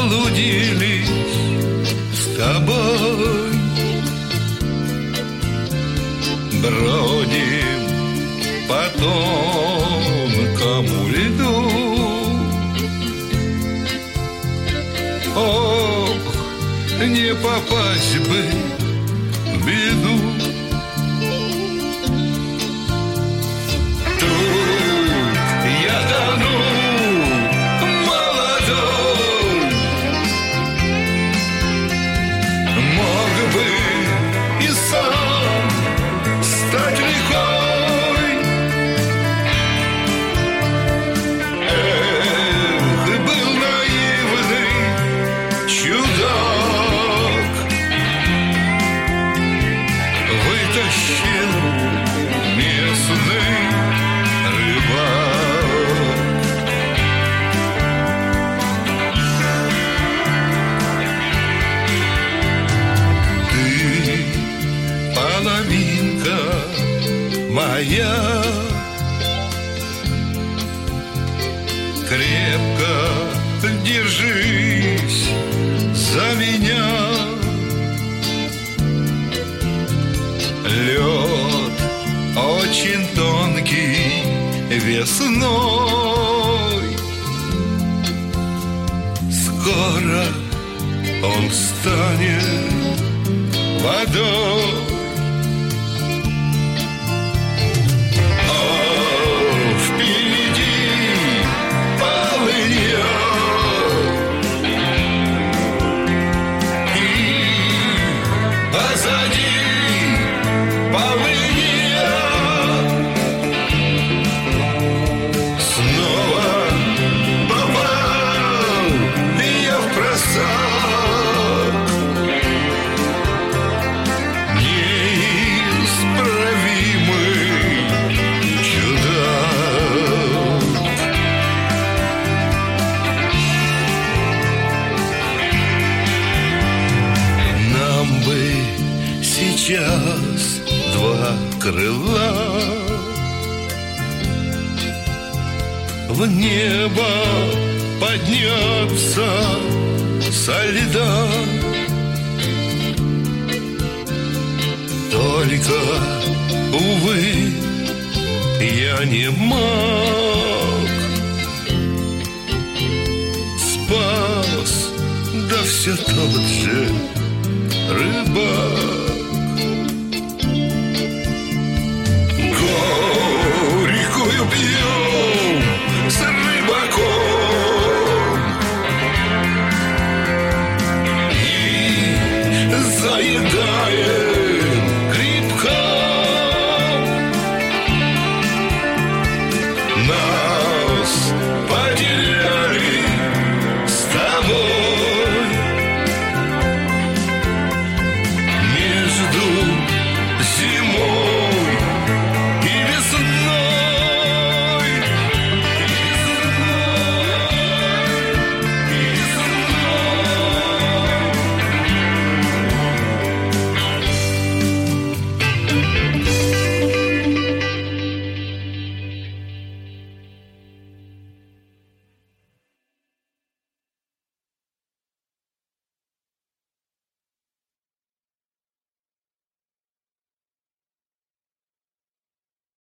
заблудились с тобой. Бродим по тонкому льду. Ох, не попасть бы в беду. Тут я тону молодой, мог бы и сам стать рекой. Эх, был наивный чудак, вытащил местный рыбак. Ты половинка моя, крепко держись за меня. Лед очень тонкий весной, скоро он станет водой. А впереди полынья и позади полынья. Снова попал я в просак. Неисправимый чудак. Нам бы сейчас два крыла в небо подняться со льда. Только, увы, я не мог. Спас, да все тот же рыбак.